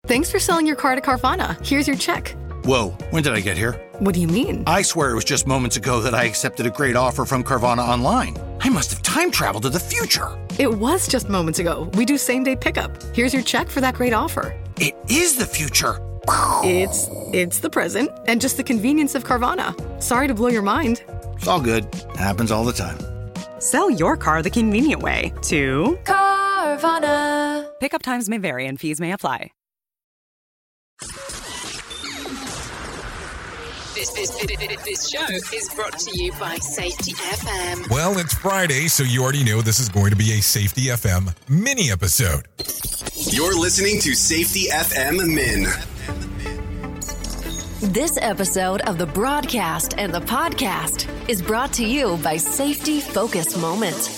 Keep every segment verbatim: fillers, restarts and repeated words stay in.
Thanks for selling your car to Carvana. Here's your check. Whoa, when did I get here? What do you mean? I swear it was just moments ago that I accepted a great offer from Carvana Online. I must have time traveled to the future. It was just moments ago. We do same-day pickup. Here's your check for that great offer. It is the future. It's it's the present and just the convenience of Carvana. Sorry to blow your mind. It's all good. Happens all the time. Sell your car the convenient way to Carvana. Pickup times may vary and fees may apply. This, this, this, this show is brought to you by Safety F M. Well, it's Friday, so you already know this is going to be a Safety F M mini episode. You're listening to Safety F M Min. This episode of the broadcast and the podcast is brought to you by Safety Focus Moment.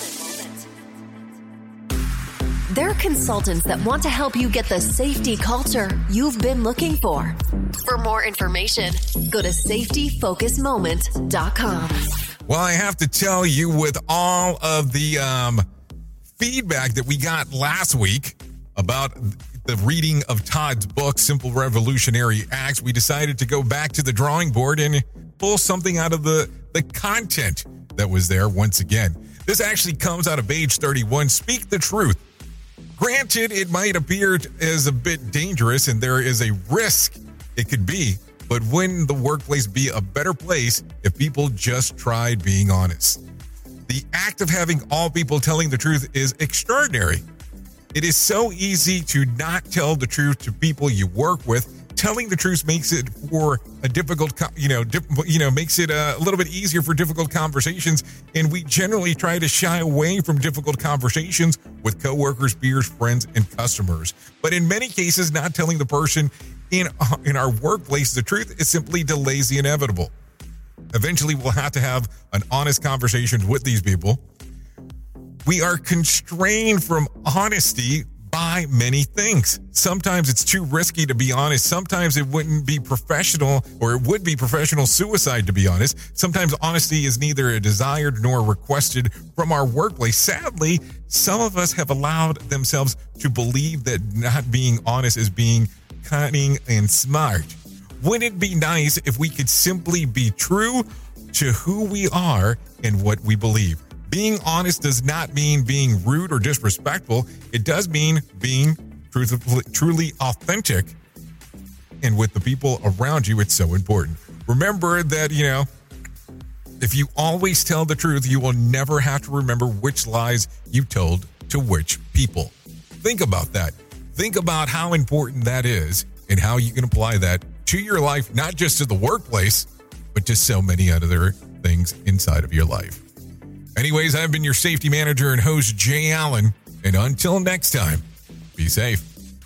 They're consultants that want to help you get the safety culture you've been looking for. For more information, go to safety focus moment dot com. Well, I have to tell you, with all of the um, feedback that we got last week about the reading of Todd's book, Simple Revolutionary Acts, we decided to go back to the drawing board and pull something out of the, the content that was there once again. This actually comes out of page thirty-one, Speak the Truth. Granted, it might appear as a bit dangerous and there is a risk it could be, but wouldn't the workplace be a better place if people just tried being honest? The act of having all people telling the truth is extraordinary. It is so easy to not tell the truth to people you work with. Telling the truth makes it for a difficult, you know, dip, you know, makes it a little bit easier for difficult conversations. And we generally try to shy away from difficult conversations with coworkers, peers, friends, and customers. But in many cases, not telling the person in in our workplace the truth is simply delays the inevitable. Eventually, we'll have to have an honest conversation with these people. We are constrained from honesty by many things. Sometimes it's too risky to be honest. Sometimes it wouldn't be professional, or it would be professional suicide to be honest. Sometimes honesty is neither a desired nor requested from our workplace. Sadly, some of us have allowed themselves to believe that not being honest is being cunning and smart. Wouldn't it be nice if we could simply be true to who we are and what we believe? Being honest does not mean being rude or disrespectful. It does mean being truthfully, truly authentic. And with the people around you, it's so important. Remember that, you know, if you always tell the truth, you will never have to remember which lies you told to which people. Think about that. Think about how important that is and how you can apply that to your life, not just to the workplace, but to so many other things inside of your life. Anyways, I've been your safety manager and host, Jay Allen. And until next time, be safe.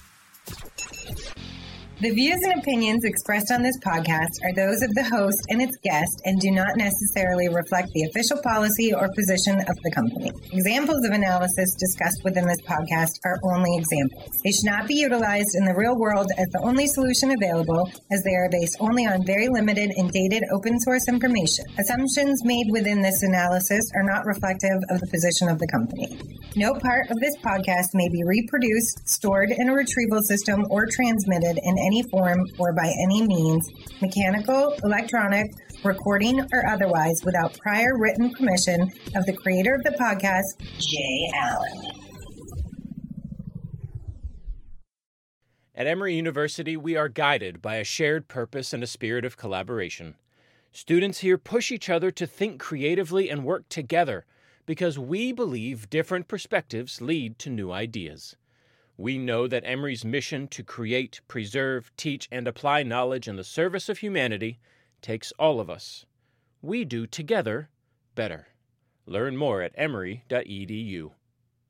The views and opinions expressed on this podcast are those of the host and its guest and do not necessarily reflect the official policy or position of the company. Examples of analysis discussed within this podcast are only examples. They should not be utilized in the real world as the only solution available, as they are based only on very limited and dated open source information. Assumptions made within this analysis are not reflective of the position of the company. No part of this podcast may be reproduced, stored in a retrieval system, or transmitted in any form or by any means, mechanical, electronic, recording, or otherwise, without prior written permission of the creator of the podcast, Jay Allen. At Emory University, we are guided by a shared purpose and a spirit of collaboration. Students here push each other to think creatively and work together because we believe different perspectives lead to new ideas. We know that Emory's mission to create, preserve, teach, and apply knowledge in the service of humanity takes all of us. We do together better. Learn more at emory dot e d u.